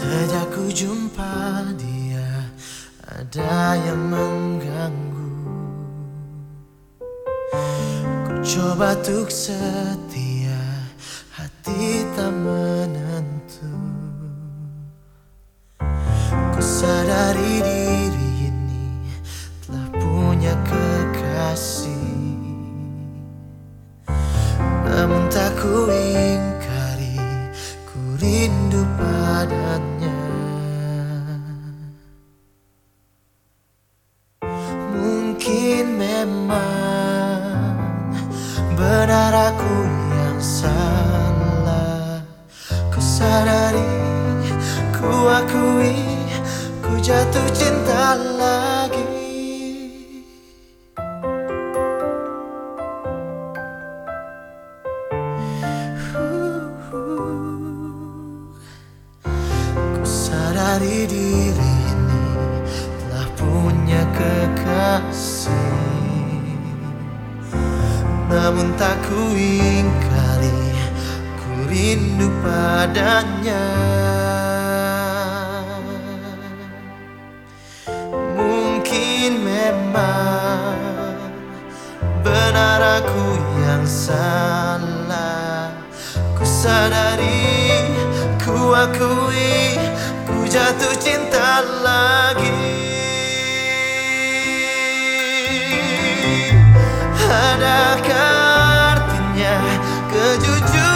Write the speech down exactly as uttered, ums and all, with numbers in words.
Sejak ku jumpa dia, ada yang mengganggu. Ku coba tuk setia, hati tak menentu. Ku sadari diri ini telah punya kekasih, namun tak ku ingkari, ku rindu padanya. Mungkin memang benar aku yang salah. Ku sadari, ku akui, ku jatuh cinta lagi. Ku sadari diri ini telah punya kekasih, namun tak ku ingkari, ku rindu padanya. Mungkin memang benar aku yang salah. Ku sadari, ku akui, ku jatuh cinta lagi. Adakah artinya kejujuran